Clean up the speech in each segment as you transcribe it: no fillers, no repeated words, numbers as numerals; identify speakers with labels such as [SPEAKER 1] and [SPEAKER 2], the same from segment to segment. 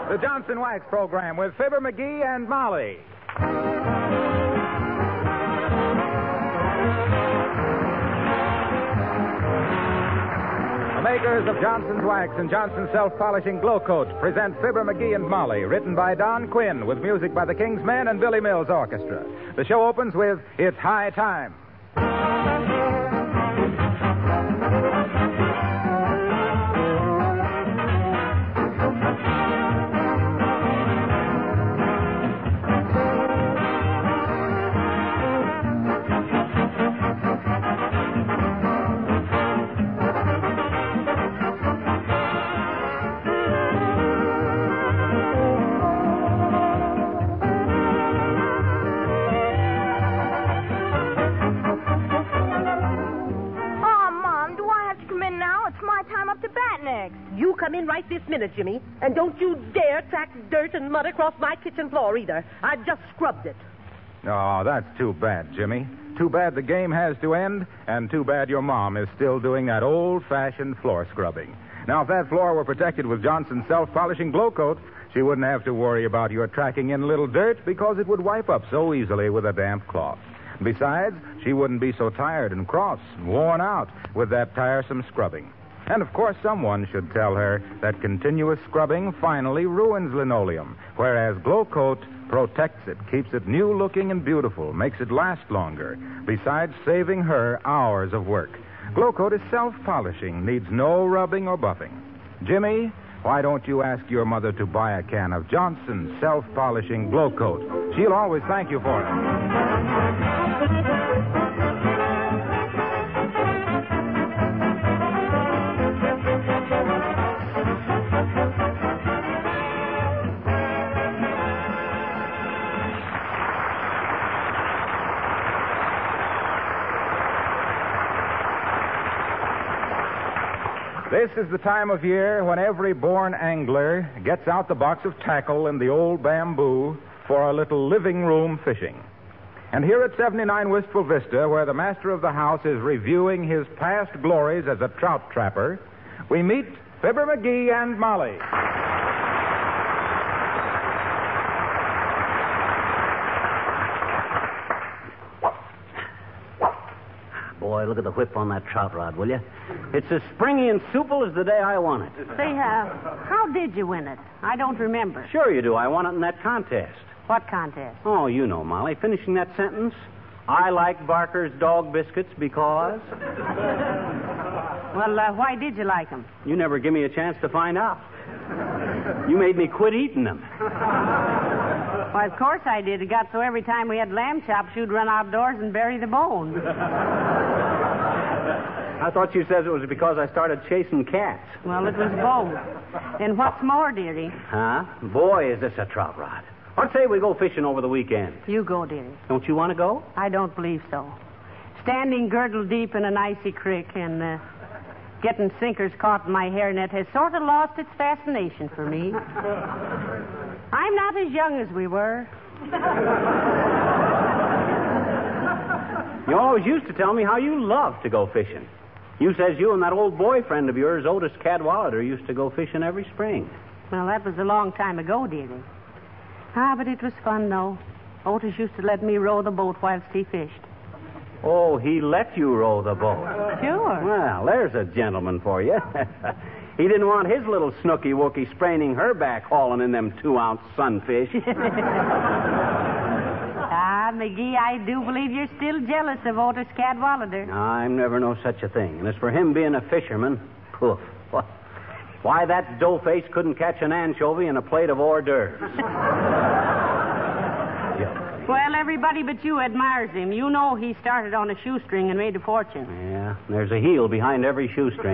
[SPEAKER 1] The Johnson Wax Program with Fibber McGee and Molly. The makers of Johnson's Wax and Johnson's Self-Polishing Glow Coat present Fibber McGee and Molly, written by Don Quinn, with music by the King's Men and Billy Mills Orchestra. The show opens with It's High Time.
[SPEAKER 2] You come in right this minute, Jimmy. And don't you dare track dirt and mud across my kitchen floor either. I just scrubbed it.
[SPEAKER 1] Oh, that's too bad, Jimmy. Too bad the game has to end, and too bad your mom is still doing that old-fashioned floor scrubbing. Now, if that floor were protected with Johnson's Self-Polishing Glow Coat, she wouldn't have to worry about your tracking in little dirt because it would wipe up so easily with a damp cloth. Besides, she wouldn't be so tired and cross and worn out with that tiresome scrubbing. And, of course, someone should tell her that continuous scrubbing finally ruins linoleum, whereas Glow Coat protects it, keeps it new-looking and beautiful, makes it last longer, besides saving her hours of work. Glow Coat is self-polishing, needs no rubbing or buffing. Jimmy, why don't you ask your mother to buy a can of Johnson's Self-Polishing Glow Coat? She'll always thank you for it. This is the time of year when every born angler gets out the box of tackle and the old bamboo for a little living room fishing. And here at 79 Wistful Vista, where the master of the house is reviewing his past glories as a trout trapper, we meet Fibber McGee and Molly.
[SPEAKER 3] Boy, look at the whip on that trout rod, will you? It's as springy and supple as the day I won it.
[SPEAKER 4] Say, how did you win it? I don't remember.
[SPEAKER 3] Sure you do. I won it in that contest.
[SPEAKER 4] What contest?
[SPEAKER 3] Oh, you know, Molly. Finishing that sentence. I like Barker's dog biscuits because...
[SPEAKER 4] Well, why did you like them?
[SPEAKER 3] You never give me a chance to find out. You made me quit eating them.
[SPEAKER 4] Why, of course I did. It got so every time we had lamb chops, you'd run outdoors and bury the bones.
[SPEAKER 3] I thought you said it was because I started chasing cats.
[SPEAKER 4] Well, it was both. And what's more, dearie?
[SPEAKER 3] Huh? Boy, is this a trout rod. I'd say we go fishing over the weekend.
[SPEAKER 4] You go, dearie.
[SPEAKER 3] Don't you want to go?
[SPEAKER 4] I don't believe so. Standing girdle deep in an icy creek and getting sinkers caught in my hairnet has sort of lost its fascination for me. I'm not as young as we were.
[SPEAKER 3] You always used to tell me how you loved to go fishing. You says you and that old boyfriend of yours, Otis Cadwallader, used to go fishing every spring.
[SPEAKER 4] Well, that was a long time ago, dearie. But it was fun, though. Otis used to let me row the boat whilst he fished.
[SPEAKER 3] Oh, he let you row the boat?
[SPEAKER 4] Sure.
[SPEAKER 3] Well, there's a gentleman for you. He didn't want his little snooky-wookie spraining her back hauling in them 2-ounce sunfish.
[SPEAKER 4] McGee, I do believe you're still jealous of Otis Cadwallader.
[SPEAKER 3] I'm never no such a thing. And as for him being a fisherman, poof. Why, that dough-face couldn't catch an anchovy in a plate of hors d'oeuvres.
[SPEAKER 4] Well, everybody but you admires him. You know he started on a shoestring and made a fortune.
[SPEAKER 3] Yeah, there's a heel behind every shoestring.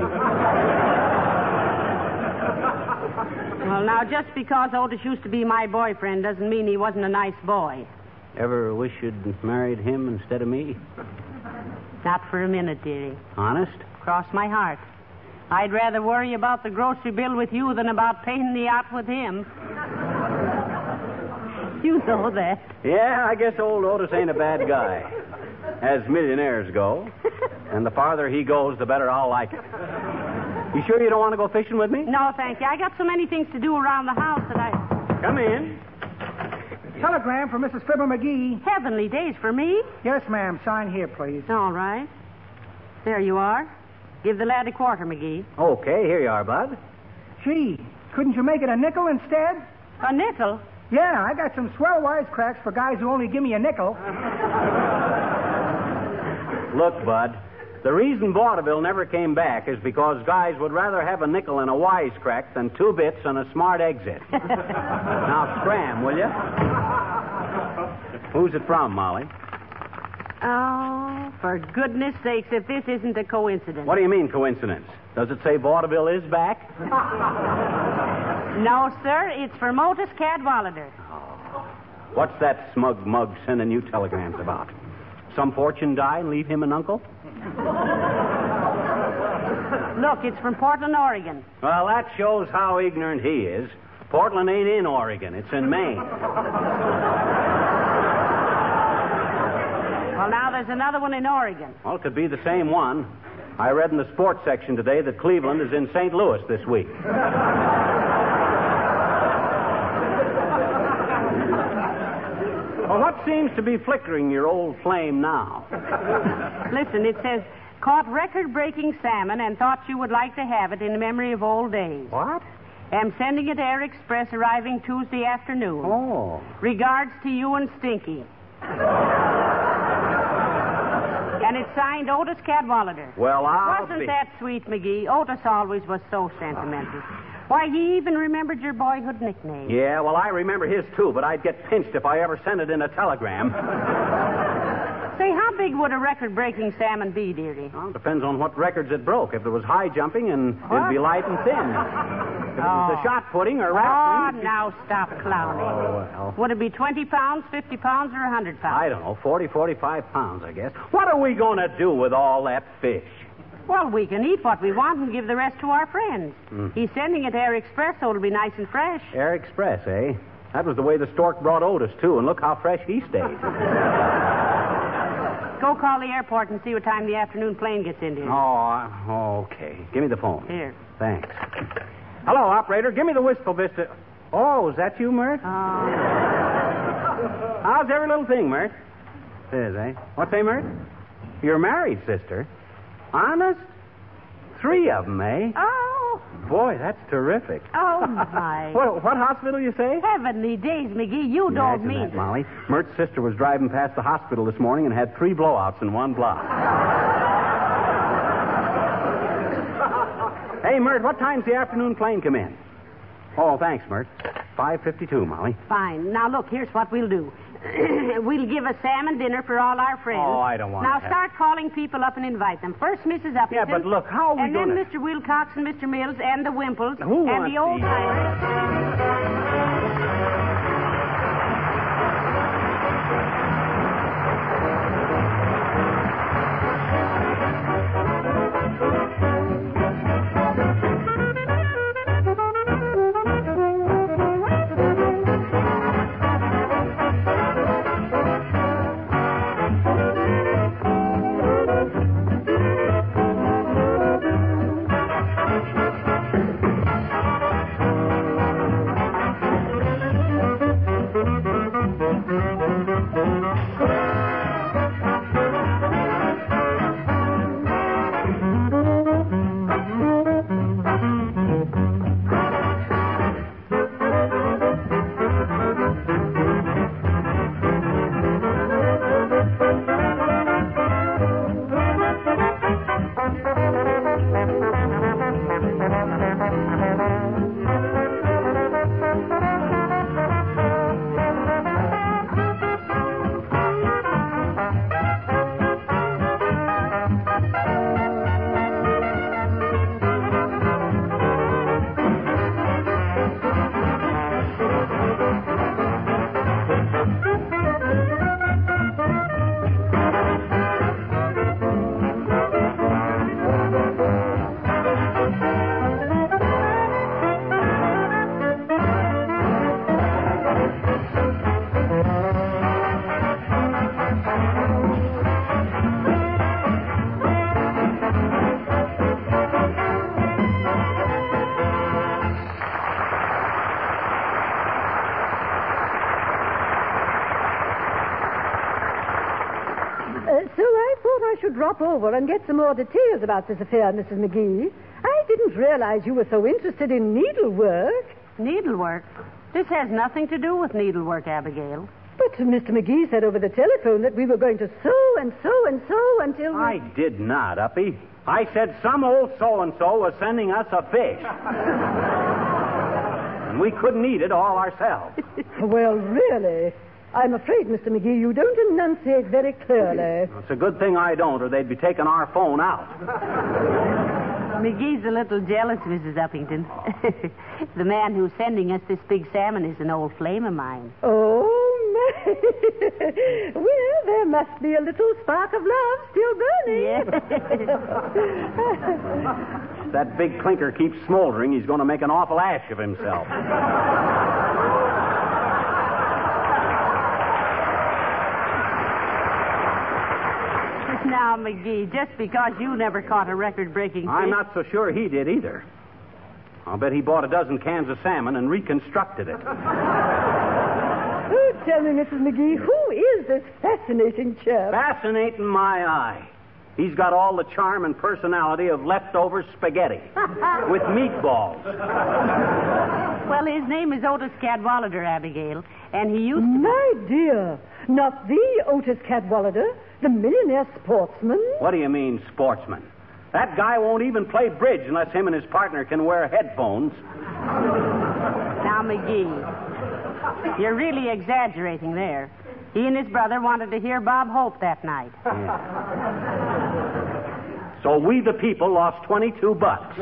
[SPEAKER 4] Well, now, just because Otis used to be my boyfriend doesn't mean he wasn't a nice boy.
[SPEAKER 3] Ever wish you'd married him instead of me?
[SPEAKER 4] Not for a minute, dearie.
[SPEAKER 3] Honest?
[SPEAKER 4] Cross my heart. I'd rather worry about the grocery bill with you than about paying the yacht with him. You know that.
[SPEAKER 3] Yeah, I guess old Otis ain't a bad guy. As millionaires go. And the farther he goes, the better I'll like it. You sure you don't want to go fishing with me?
[SPEAKER 4] No, thank you. I got so many things to do around the house that I...
[SPEAKER 3] Come in.
[SPEAKER 5] Telegram for Mrs. Fibber McGee.
[SPEAKER 4] Heavenly days for me.
[SPEAKER 5] Yes, ma'am. Sign here, please.
[SPEAKER 4] All right. There you are. Give the lad a quarter, McGee.
[SPEAKER 3] Okay, here you are, Bud.
[SPEAKER 5] Gee, couldn't you make it a nickel instead?
[SPEAKER 4] A nickel?
[SPEAKER 5] Yeah, I got some swell wisecracks for guys who only give me a nickel.
[SPEAKER 3] Look, Bud, the reason vaudeville never came back is because guys would rather have a nickel and a wisecrack than 2 bits and a smart exit. Now, scram, will you? Who's it from, Molly?
[SPEAKER 4] Oh, for goodness sakes, if this isn't a coincidence.
[SPEAKER 3] What do you mean, coincidence? Does it say vaudeville is back?
[SPEAKER 4] No, sir. It's for Motus Cadwallader.
[SPEAKER 3] What's that smug mug sending you telegrams about? Some fortune die and leave him an uncle?
[SPEAKER 4] Look, it's from Portland, Oregon.
[SPEAKER 3] Well, that shows how ignorant he is. Portland ain't in Oregon. It's in Maine.
[SPEAKER 4] Well, now there's another one in Oregon.
[SPEAKER 3] Well, it could be the same one. I read in the sports section today that Cleveland is in St. Louis this week. Well, what seems to be flickering your old flame now?
[SPEAKER 4] Listen, it says, caught record-breaking salmon and thought you would like to have it in memory of old days.
[SPEAKER 3] What?
[SPEAKER 4] Am sending it Air Express arriving Tuesday afternoon.
[SPEAKER 3] Oh.
[SPEAKER 4] Regards to you and Stinky. And it's signed Otis Cadwallader.
[SPEAKER 3] Well,
[SPEAKER 4] Wasn't that sweet, McGee? Otis always was so sentimental. Why, he even remembered your boyhood nickname.
[SPEAKER 3] Yeah, well, I remember his, too, but I'd get pinched if I ever sent it in a telegram.
[SPEAKER 4] Say, how big would a record-breaking salmon be, dearie?
[SPEAKER 3] Well, depends on what records it broke. If there was high jumping, and it'd be light and thin. If it was the shot putting or
[SPEAKER 4] Oh,
[SPEAKER 3] wrestling...
[SPEAKER 4] now stop clowning.
[SPEAKER 3] Oh, well.
[SPEAKER 4] Would it be 20 pounds, 50 pounds, or 100 pounds?
[SPEAKER 3] I don't know, 40, 45 pounds, I guess. What are we going to do with all that fish?
[SPEAKER 4] Well, we can eat what we want and give the rest to our friends. He's sending it Air Express, so it'll be nice and fresh.
[SPEAKER 3] Air Express, eh? That was the way the stork brought Otis, too, and look how fresh he stayed.
[SPEAKER 4] Go call the airport and see what time the afternoon plane gets in here.
[SPEAKER 3] Oh, okay. Give me the phone.
[SPEAKER 4] Here.
[SPEAKER 3] Thanks. Hello, operator. Give me the Wistful Vista. Oh, is that you, Mert? How's every little thing, Mert? It is, eh? What's that, Mert? You're married, sister. Honest? 3 of them, eh?
[SPEAKER 4] Oh.
[SPEAKER 3] Boy, that's terrific.
[SPEAKER 4] Oh, my.
[SPEAKER 3] What hospital you say?
[SPEAKER 4] Heavenly days, McGee. You don't
[SPEAKER 3] Imagine
[SPEAKER 4] mean
[SPEAKER 3] that, Molly. Mert's sister was driving past the hospital this morning and had 3 blowouts in one block. Hey, Mert, what time's the afternoon plane come in? Oh, thanks, Mert. 5:52, Molly.
[SPEAKER 4] Fine. Now, look, here's what we'll do. We'll give a salmon dinner for all our friends.
[SPEAKER 3] Oh, I don't want
[SPEAKER 4] Now,
[SPEAKER 3] to
[SPEAKER 4] start calling people up and invite them. First, Mrs. Uppington.
[SPEAKER 3] Yeah, but look, how are we
[SPEAKER 4] and
[SPEAKER 3] going
[SPEAKER 4] then Mr. Wilcox and Mr. Mills and the Wimples
[SPEAKER 3] Who
[SPEAKER 4] and
[SPEAKER 3] wants
[SPEAKER 4] the old
[SPEAKER 3] these?
[SPEAKER 4] timers.
[SPEAKER 6] should drop over and get some more details about this affair, Mrs. McGee. I didn't realize you were so interested in needlework.
[SPEAKER 4] Needlework? This has nothing to do with needlework, Abigail.
[SPEAKER 6] But Mr. McGee said over the telephone that we were going to sew and sew and sew until we...
[SPEAKER 3] I did not, Uppy. I said some old so-and-so was sending us a fish. And we couldn't eat it all ourselves.
[SPEAKER 6] Well, really, I'm afraid, Mr. McGee, you don't enunciate very clearly.
[SPEAKER 3] It's a good thing I don't, or they'd be taking our phone out.
[SPEAKER 4] McGee's a little jealous, Mrs. Uppington. The man who's sending us this big salmon is an old flame of mine.
[SPEAKER 6] Oh, my. Well, there must be a little spark of love still burning.
[SPEAKER 4] Yes.
[SPEAKER 3] If that big clinker keeps smoldering, he's going to make an awful ash of himself.
[SPEAKER 4] Now, McGee, just because you never caught a record-breaking fish...
[SPEAKER 3] I'm not so sure he did either. I'll bet he bought a dozen cans of salmon and reconstructed it.
[SPEAKER 6] Oh, tell me, Mrs. McGee, who is this fascinating chap?
[SPEAKER 3] Fascinating my eye. He's got all the charm and personality of leftover spaghetti with meatballs.
[SPEAKER 4] Well, his name is Otis Cadwallader, Abigail, and he used to...
[SPEAKER 6] My dear, not the Otis Cadwallader, the millionaire sportsman?
[SPEAKER 3] What do you mean, sportsman? That guy won't even play bridge unless him and his partner can wear headphones.
[SPEAKER 4] Now, McGee, you're really exaggerating there. He and his brother wanted to hear Bob Hope that night.
[SPEAKER 3] Yeah. So we, the people, lost $22.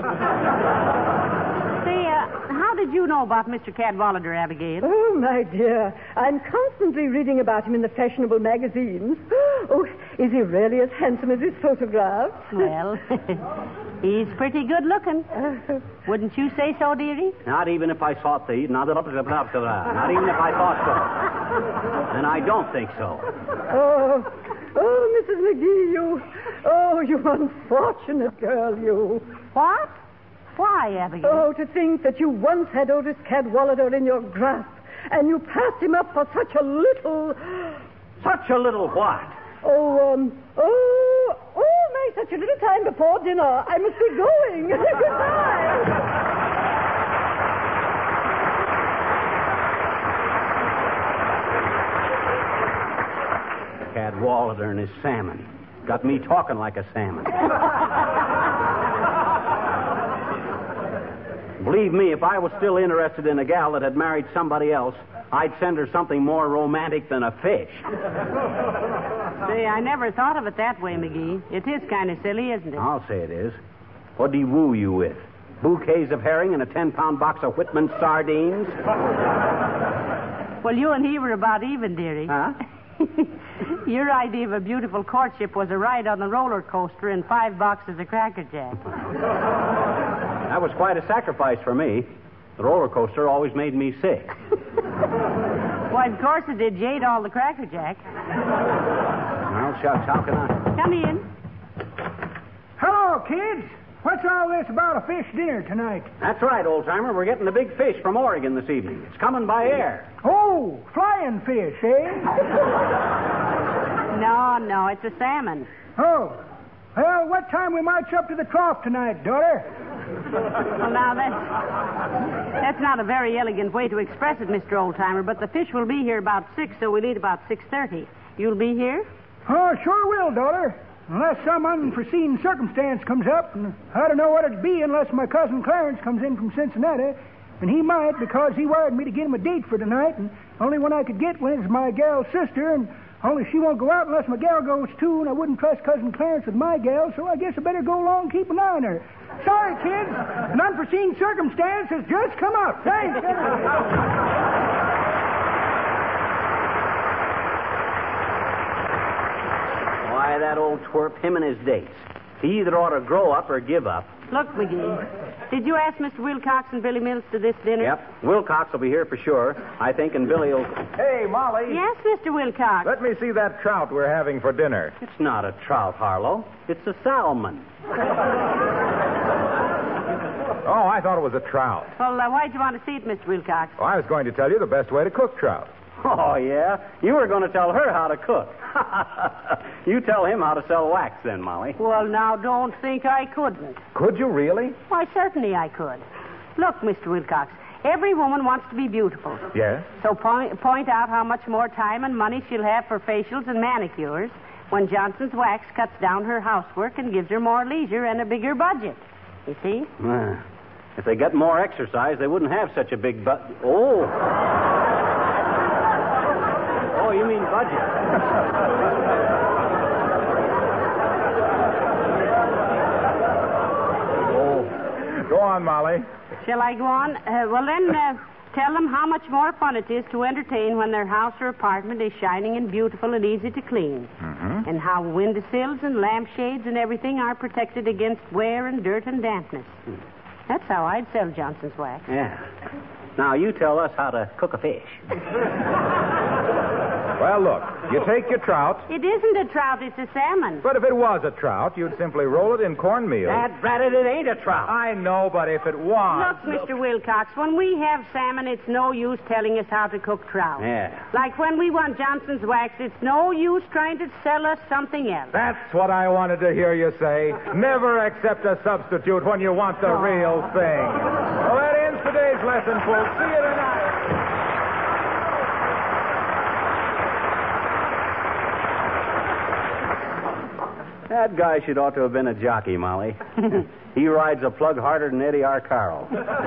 [SPEAKER 4] Say, how did you know about Mr. Cadwallader, Abigail?
[SPEAKER 6] Oh, my dear, I'm constantly reading about him in the fashionable magazines. Oh, is he really as handsome as his photographs?
[SPEAKER 4] Well, he's pretty good looking. Wouldn't you say so, dearie?
[SPEAKER 3] Not even if I thought so. Not even if I thought so. And I don't think so.
[SPEAKER 6] Oh, Mrs. McGee, you unfortunate girl, you.
[SPEAKER 4] What? Why, Abigail?
[SPEAKER 6] Oh, to think that you once had Otis Cadwallader in your grasp, and you passed him up for such a little...
[SPEAKER 3] Such a little what?
[SPEAKER 6] My, such a little time before dinner. I must be going. Goodbye.
[SPEAKER 3] Cadwallader and his salmon. Got me talking like a salmon. Believe me, if I was still interested in a gal that had married somebody else, I'd send her something more romantic than a fish.
[SPEAKER 4] Say, I never thought of it that way, McGee. It is kind of silly, isn't it?
[SPEAKER 3] I'll say it is. What'd he woo you with? Bouquets of herring and a 10-pound box of Whitman sardines?
[SPEAKER 4] Well, you and he were about even, dearie.
[SPEAKER 3] Huh?
[SPEAKER 4] Your idea of a beautiful courtship was a ride on the roller coaster and 5 boxes of Cracker Jack.
[SPEAKER 3] That was quite a sacrifice for me. The roller coaster always made me sick.
[SPEAKER 4] Why, of course it did. You ate all the Cracker Jack.
[SPEAKER 3] Well, shucks, how can I?
[SPEAKER 4] Come in.
[SPEAKER 5] Hello, kids. What's all this about a fish dinner tonight?
[SPEAKER 3] That's right, old-timer. We're getting a big fish from Oregon this evening. It's coming by air.
[SPEAKER 5] Oh, flying fish, eh?
[SPEAKER 4] No, it's a salmon.
[SPEAKER 5] Oh. Well, what time we march up to the trough tonight, daughter?
[SPEAKER 4] Well, now, that's not a very elegant way to express it, Mr. Oldtimer, but the fish will be here about 6, so we'll eat about 6:30. You'll be here?
[SPEAKER 5] Oh, sure will, daughter. Unless some unforeseen circumstance comes up, and I don't know what it'd be unless my cousin Clarence comes in from Cincinnati. And he might, because he wired me to get him a date for tonight, and only one I could get is my gal's sister, and only she won't go out unless my gal goes too, and I wouldn't trust Cousin Clarence with my gal, so I guess I better go along and keep an eye on her. Sorry, kids. An unforeseen circumstance has just come up. Thanks.
[SPEAKER 3] Why, that old twerp, him and his dates. He either ought to grow up or give up.
[SPEAKER 4] Look, McGee, did you ask Mr. Wilcox and Billy Mills to this dinner?
[SPEAKER 3] Yep. Wilcox will be here for sure, I think, and Billy will...
[SPEAKER 1] Hey, Molly.
[SPEAKER 4] Yes, Mr. Wilcox.
[SPEAKER 1] Let me see that trout we're having for dinner.
[SPEAKER 3] It's not a trout, Harlow. It's a salmon.
[SPEAKER 1] Oh, I thought it was a trout.
[SPEAKER 4] Well, why'd you want to see it, Mr. Wilcox?
[SPEAKER 1] Well, I was going to tell you the best way to cook trout.
[SPEAKER 3] Oh, yeah? You were going to tell her how to cook. You tell him how to sell wax then, Molly.
[SPEAKER 4] Well, now, don't think I couldn't.
[SPEAKER 1] Could you really?
[SPEAKER 4] Why, certainly I could. Look, Mr. Wilcox, every woman wants to be beautiful.
[SPEAKER 1] Yes?
[SPEAKER 4] So point out how much more time and money she'll have for facials and manicures when Johnson's Wax cuts down her housework and gives her more leisure and a bigger budget. You see?
[SPEAKER 3] If they get more exercise, they wouldn't have such a big Oh. Oh, you mean budget.
[SPEAKER 1] Go on, Molly.
[SPEAKER 4] Shall I go on? Well, then, tell them how much more fun it is to entertain when their house or apartment is shining and beautiful and easy to clean.
[SPEAKER 1] Mm-hmm.
[SPEAKER 4] And how windowsills and lampshades and everything are protected against wear and dirt and dampness. That's how I'd sell Johnson's Wax.
[SPEAKER 3] Yeah. Now, you tell us how to cook a fish.
[SPEAKER 1] Well, look, you take your trout.
[SPEAKER 4] It isn't a trout, it's a salmon.
[SPEAKER 1] But if it was a trout, you'd simply roll it in cornmeal.
[SPEAKER 3] That ratted, it ain't a trout.
[SPEAKER 1] I know, but if it was...
[SPEAKER 4] Look, Mr. Wilcox, when we have salmon, it's no use telling us how to cook trout.
[SPEAKER 3] Yeah.
[SPEAKER 4] Like when we want Johnson's Wax, it's no use trying to sell us something else.
[SPEAKER 1] That's what I wanted to hear you say. Never accept a substitute when you want the real thing. Well, that ends today's lesson, folks. See you tonight.
[SPEAKER 3] That guy should ought to have been a jockey, Molly. He rides a plug harder than Eddie Arcaro.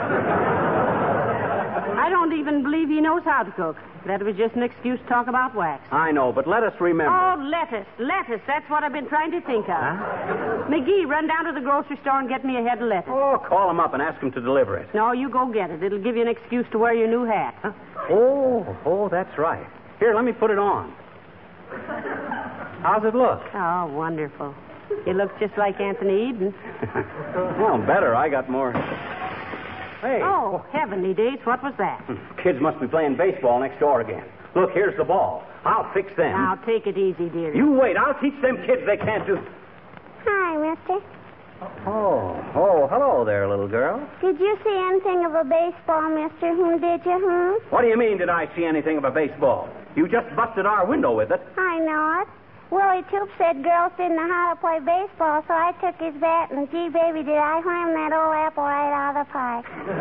[SPEAKER 4] I don't even believe he knows how to cook. That was just an excuse to talk about wax.
[SPEAKER 3] I know, but let us remember.
[SPEAKER 4] Oh, lettuce. That's what I've been trying to think of.
[SPEAKER 3] Huh?
[SPEAKER 4] McGee, run down to the grocery store and get me a head of lettuce.
[SPEAKER 3] Oh, call him up and ask him to deliver it.
[SPEAKER 4] No, you go get it. It'll give you an excuse to wear your new hat.
[SPEAKER 3] Huh? Oh, that's right. Here, let me put it on. How's it look?
[SPEAKER 4] Oh, wonderful. You look just like Anthony Eden.
[SPEAKER 3] Well, better. I got more. Hey.
[SPEAKER 4] Oh, heavenly days. What was that?
[SPEAKER 3] Kids must be playing baseball next door again. Look, here's the ball. I'll fix them.
[SPEAKER 4] Now, take it easy, dearie.
[SPEAKER 3] You wait. I'll teach them kids they can't do...
[SPEAKER 7] Hi, mister.
[SPEAKER 3] Oh, hello there, little girl.
[SPEAKER 7] Did you see anything of a baseball, mister? Did you,
[SPEAKER 3] What do you mean, did I see anything of a baseball? You just busted our window with it.
[SPEAKER 7] I know it. Willie Toop said girls didn't know how to play baseball, so I took his bat, and gee, baby, did I wham that old apple right out of the park.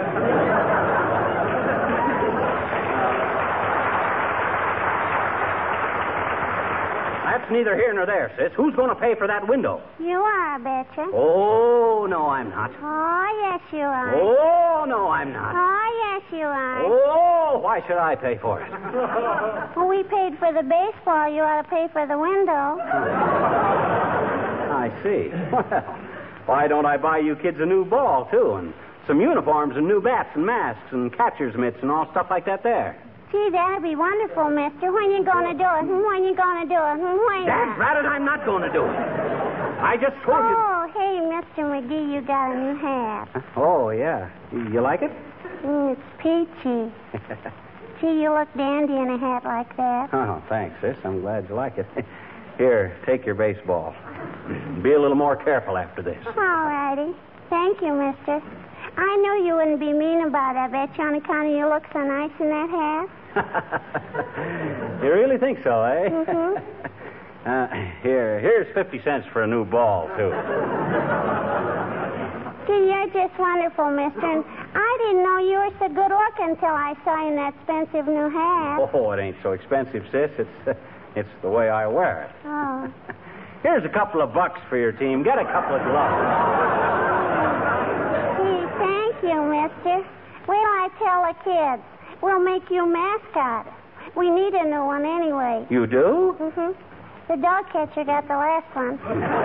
[SPEAKER 3] That's neither here nor there, sis. Who's going to pay for that window?
[SPEAKER 7] You are, I betcha.
[SPEAKER 3] Oh, no, I'm not.
[SPEAKER 7] Oh, yes, you are.
[SPEAKER 3] Oh, no, I'm not.
[SPEAKER 7] Oh, yes, you are.
[SPEAKER 3] Oh, why should I pay for it?
[SPEAKER 7] Well, we paid for the baseball. You ought to pay for the window.
[SPEAKER 3] I see. Well, why don't I buy you kids a new ball, too, and some uniforms and new bats and masks and catcher's mitts and all stuff like that there?
[SPEAKER 7] Gee, that'd be wonderful, mister. When you going to do it? When you going to do it? When?
[SPEAKER 3] Dad, rather, I'm not going to do it. I just told you...
[SPEAKER 7] Oh, hey, Mr. McGee, you got a new hat.
[SPEAKER 3] Oh, yeah. You like it?
[SPEAKER 7] It's peachy. Gee, you look dandy in a hat like that.
[SPEAKER 3] Oh, thanks, sis. I'm glad you like it. Here, take your baseball. Be a little more careful after this.
[SPEAKER 7] All righty. Thank you, mister. I knew you wouldn't be mean about it. I bet you on account of you look so nice in that hat.
[SPEAKER 3] You really think so, eh?
[SPEAKER 7] Mm-hmm.
[SPEAKER 3] Here's 50 cents for a new ball, too.
[SPEAKER 7] Gee, you're just wonderful, mister. And I didn't know you were so good looking until I saw you in that expensive new hat.
[SPEAKER 3] Oh, it ain't so expensive, sis. It's the way I wear it.
[SPEAKER 7] Oh.
[SPEAKER 3] Here's a couple of bucks for your team. Get a couple of gloves.
[SPEAKER 7] Gee, thank you, mister. Wait till I tell the kids. We'll make you mascot. We need a new one anyway.
[SPEAKER 3] You do?
[SPEAKER 7] Mm-hmm. The dog catcher got the last one.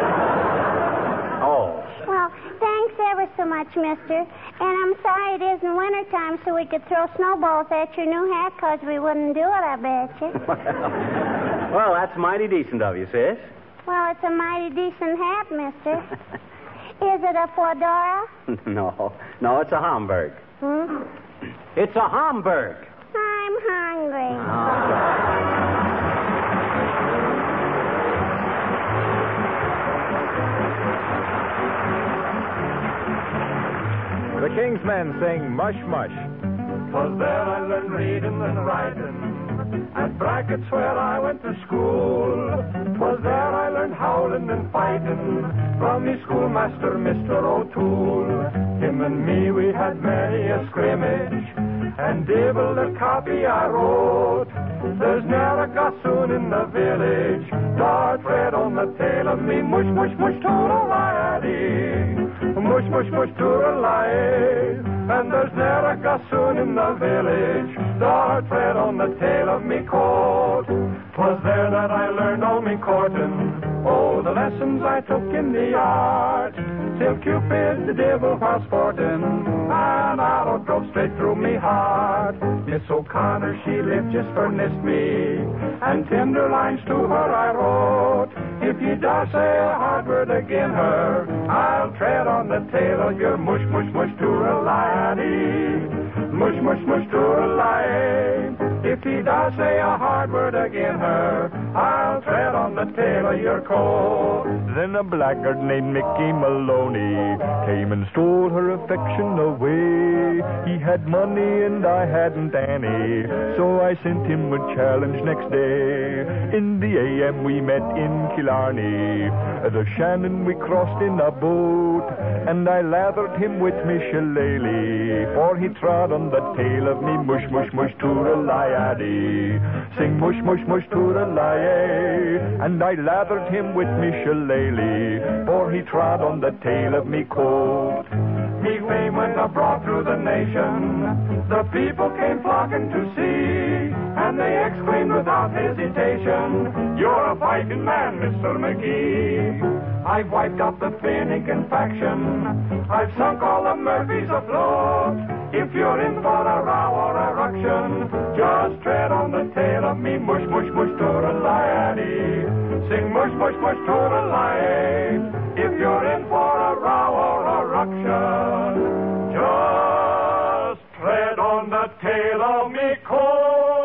[SPEAKER 3] Oh.
[SPEAKER 7] Well, thanks ever so much, mister. And I'm sorry it isn't wintertime so we could throw snowballs at your new hat because we wouldn't do it, I bet you.
[SPEAKER 3] Well, that's mighty decent of you, sis.
[SPEAKER 7] Well, it's a mighty decent hat, mister. Is it a fedora?
[SPEAKER 3] No, it's a Hamburg.
[SPEAKER 7] Hmm?
[SPEAKER 3] It's a Hamburg.
[SPEAKER 7] I'm hungry.
[SPEAKER 1] The King's Men sing Mush Mush.
[SPEAKER 8] 'Twas there I learned reading and writing, At Brackett's where I went to school. 'Twas there I learned howling and fighting from me schoolmaster, Mr. O'Toole. Him and me, we had many a scrimmage and devil the copy I wrote. There's ne'er a gossoon in the village, dark red on the tail of me. Mush, mush, mush, toodle-lie-dee. Mush, mush, mush, toodle-lie. And there's ne'er a gossoon in the village, dark red on the tail of me coat. 'Twas there that I learned all me courting, oh, the lessons I took in the art. Till Cupid, the devil, was sporting, an arrow drove straight through me heart. Miss O'Connor, she lived just for nist me, and tender lines to her I wrote. If you dare say a hard word agin her, I'll tread on the tail of your mush, mush, mush, toodle-lie-dee. Mush, mush, mush, toodle-lie. If you dare say a hard word agin her, I'll tread on the tail of your coat.
[SPEAKER 9] Then a blackguard named Mickey Maloney came and stole her affection away. He had money and I hadn't any, so I sent him a challenge next day. In the AM we met in Killarney, the Shannon we crossed in a boat, and I lathered him with me shillelagh, for he trod on the tail of me. Mush, mush, mush, toodle-lie-dee. Sing mush, mush, mush, toodle-lie. And I lathered him with me shillelagh, for he trod on the tail of me coat.
[SPEAKER 8] Me fame went abroad through the nation, the people came flocking to see, and they exclaimed without hesitation, "You're a fighting man, Mr. McGee." I've wiped out the Finnegan faction, I've sunk all the Murphys afloat. If you're in for a row or a ruction, just tread on the tail of me. Mush, mush, mush, toodle-lie-dee. Sing mush, mush, mush, toodle-lie. If you're in for a row or a ruction, just tread on the tail of me coat.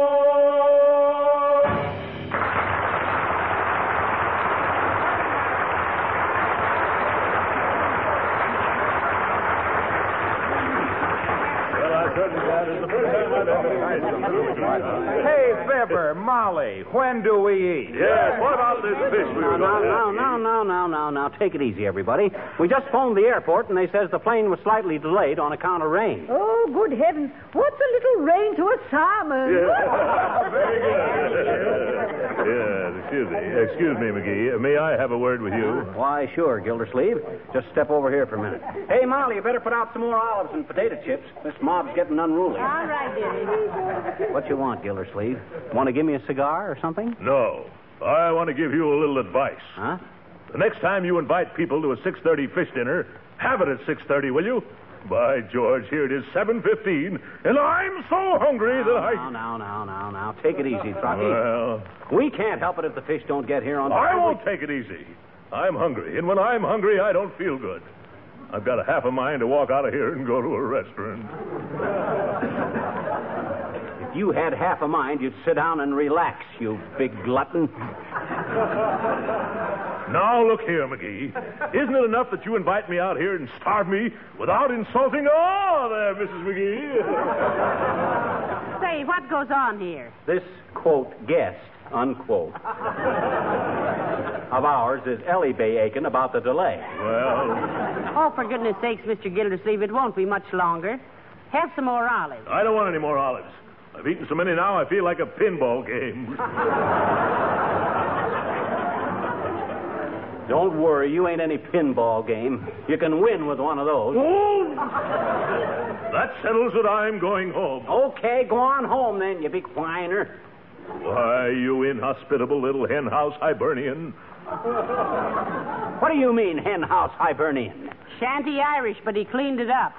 [SPEAKER 1] Hey, Fibber, Molly, when do we eat?
[SPEAKER 10] Yes, what about this fish we were going to have?
[SPEAKER 3] Now, take it easy, everybody. We just phoned the airport, and they says the plane was slightly delayed on account of rain.
[SPEAKER 6] Oh, good heavens. What's a little rain to a salmon?
[SPEAKER 10] Very good. Yes, excuse me, McGee. May I have a word with you?
[SPEAKER 3] Why, sure, Gildersleeve. Just step over here for a minute. Hey, Molly, you better put out some more olives and potato chips. This mob's getting unruly.
[SPEAKER 4] All right, dearie.
[SPEAKER 3] What you want, Gildersleeve? Want to give me a cigar or something?
[SPEAKER 10] No. I want to give you a little advice.
[SPEAKER 3] Huh?
[SPEAKER 10] The next time you invite people to a 6:30 fish dinner, have it at 6:30, will you? By George, here it is 7:15, and I'm so hungry that I...
[SPEAKER 3] Now. Take it easy, Trocky.
[SPEAKER 10] Well...
[SPEAKER 3] We can't help it if the fish don't get here on time.
[SPEAKER 10] I won't take it easy. I'm hungry, and when I'm hungry, I don't feel good. I've got a half a mind to walk out of here and go to a restaurant.
[SPEAKER 3] If you had half a mind, you'd sit down and relax, you big glutton.
[SPEAKER 10] Now, look here, McGee. Isn't it enough that you invite me out here and starve me without insulting... Oh, there, Mrs. McGee.
[SPEAKER 4] Say, what goes on here?
[SPEAKER 3] This, quote, guest, unquote, of ours is Ellie Bay Aiken about the delay.
[SPEAKER 10] Well...
[SPEAKER 4] Oh, for goodness sakes, Mr. Gildersleeve, it won't be much longer. Have some more olives.
[SPEAKER 10] I don't want any more olives. I've eaten so many now, I feel like a pinball game.
[SPEAKER 3] Don't worry, you ain't any pinball game. You can win with one of those.
[SPEAKER 10] Oh! That settles it. I'm going home.
[SPEAKER 3] Okay, go on home then, you big whiner.
[SPEAKER 10] Why, you inhospitable little henhouse Hibernian.
[SPEAKER 3] What do you mean, henhouse Hibernian?
[SPEAKER 4] Shanty Irish, but he cleaned it up.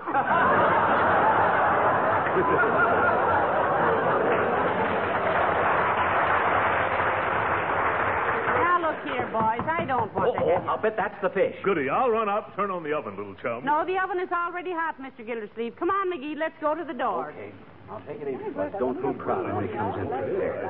[SPEAKER 4] Now, look here, boys. I don't want to have...
[SPEAKER 3] I'll bet that's the fish.
[SPEAKER 10] Goody, I'll run out and turn on the oven, little chum.
[SPEAKER 4] No, the oven is already hot, Mr. Gildersleeve. Come on, McGee, let's go to the door.
[SPEAKER 3] Okay. I'll take it easy, but don't too crowded when he comes in through there.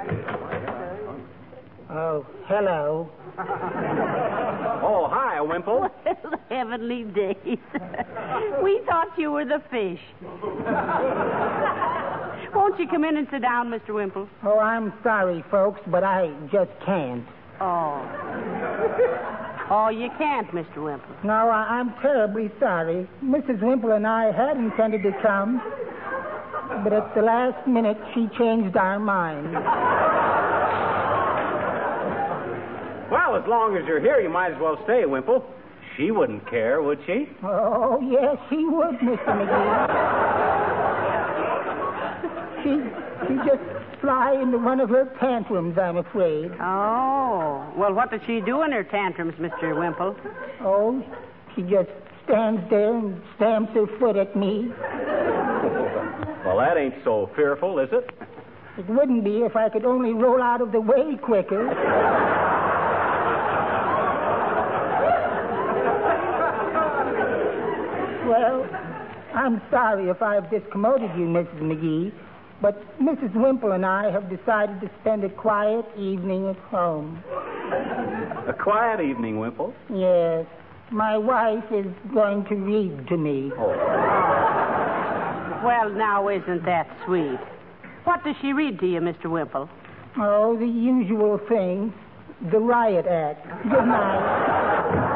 [SPEAKER 11] Oh, hello.
[SPEAKER 3] Oh, hi, Wimple.
[SPEAKER 4] Well, heavenly days. We thought you were the fish. Won't you come in and sit down, Mr. Wimple?
[SPEAKER 11] Oh, I'm sorry, folks, but I just can't.
[SPEAKER 4] Oh. Oh, you can't, Mr. Wimple.
[SPEAKER 11] No, I'm terribly sorry. Mrs. Wimple and I had intended to come, but at the last minute, she changed our minds.
[SPEAKER 3] Well, as long as you're here, you might as well stay, Wimple. She wouldn't care, would she?
[SPEAKER 11] Oh, yes, she would, Mr. McGee. She just fly into one of her tantrums, I'm afraid.
[SPEAKER 4] Oh. Well, what does she do in her tantrums, Mr. Wimple?
[SPEAKER 11] Oh, she just stands there and stamps her foot at me.
[SPEAKER 3] Well, that ain't so fearful, is it?
[SPEAKER 11] It wouldn't be if I could only roll out of the way quicker. Well, I'm sorry if I've discommoded you, Mrs. McGee, but Mrs. Wimple and I have decided to spend a quiet evening at home.
[SPEAKER 3] A quiet evening, Wimple?
[SPEAKER 11] Yes. My wife is going to read to me.
[SPEAKER 3] Oh.
[SPEAKER 4] Well, now, isn't that sweet? What does she read to you, Mr. Wimple?
[SPEAKER 11] Oh, the usual thing. The Riot Act. Good night.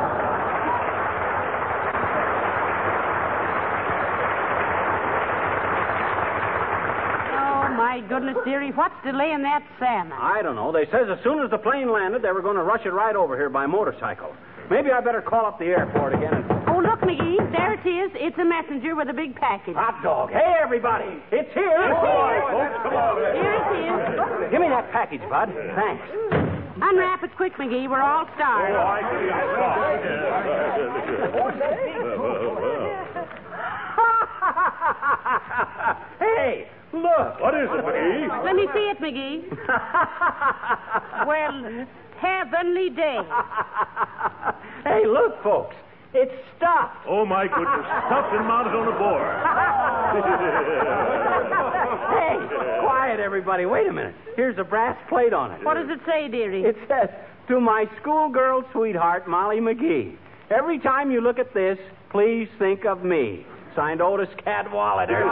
[SPEAKER 4] My goodness, dearie, what's delaying that salmon?
[SPEAKER 3] I don't know. They says as soon as the plane landed, they were going to rush it right over here by motorcycle. Maybe I better call up the airport again and...
[SPEAKER 4] Oh, look, McGee, there it is. It's a messenger with a big package.
[SPEAKER 3] Hot dog. Hey, everybody. It's here.
[SPEAKER 4] Here it is.
[SPEAKER 3] Give me that package, Bud. Thanks.
[SPEAKER 4] Unwrap it quick, McGee. We're all starved.
[SPEAKER 3] Hey, look.
[SPEAKER 10] What is it, McGee?
[SPEAKER 4] Let me see it, McGee. Well, heavenly day.
[SPEAKER 3] Hey, look, folks. It's stuffed.
[SPEAKER 10] Oh, my goodness. Stuffed and mounted on a board.
[SPEAKER 3] Hey, quiet, everybody. Wait a minute. Here's a brass plate on it.
[SPEAKER 4] What does it say, dearie?
[SPEAKER 3] It says, to my schoolgirl sweetheart, Molly McGee. Every time you look at this, please think of me. Signed Otis Cadwallader.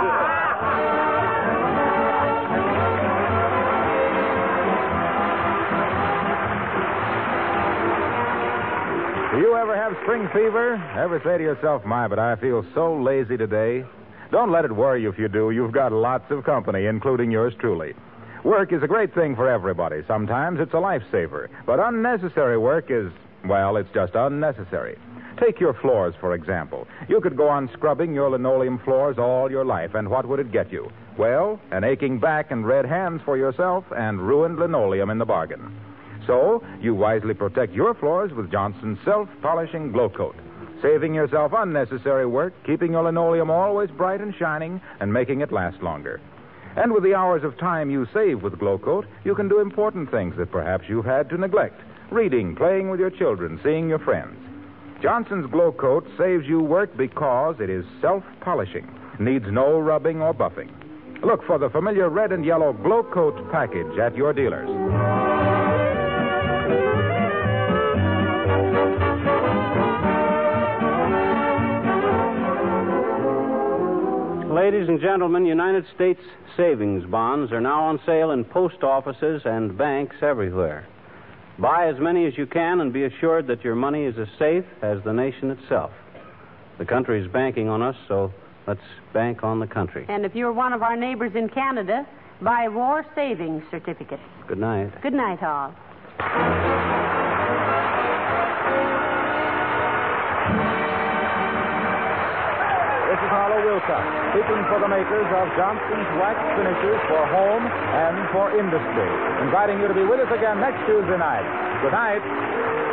[SPEAKER 1] Do you ever have spring fever? Ever say to yourself, my, but I feel so lazy today? Don't let it worry you if you do. You've got lots of company, including yours truly. Work is a great thing for everybody. Sometimes it's a lifesaver. But unnecessary work is, well, it's just unnecessary. Take your floors, for example. You could go on scrubbing your linoleum floors all your life, and what would it get you? Well, an aching back and red hands for yourself and ruined linoleum in the bargain. So, you wisely protect your floors with Johnson's Self-Polishing Glow Coat, saving yourself unnecessary work, keeping your linoleum always bright and shining, and making it last longer. And with the hours of time you save with Glow Coat, you can do important things that perhaps you've had to neglect. Reading, playing with your children, seeing your friends. Johnson's Glow Coat saves you work because it is self-polishing, needs no rubbing or buffing. Look for the familiar red and yellow Glow Coat package at your dealers.
[SPEAKER 3] Ladies and gentlemen, United States savings bonds are now on sale in post offices and banks everywhere. Buy as many as you can and be assured that your money is as safe as the nation itself. The country is banking on us, so let's bank on the country.
[SPEAKER 4] And if you're one of our neighbors in Canada, buy war savings certificates.
[SPEAKER 3] Good night.
[SPEAKER 4] Good night, all.
[SPEAKER 1] This is Harlow Wilcox, speaking for the makers of Johnson's Wax Finishers for home and for industry, inviting you to be with us again next Tuesday night. Good night.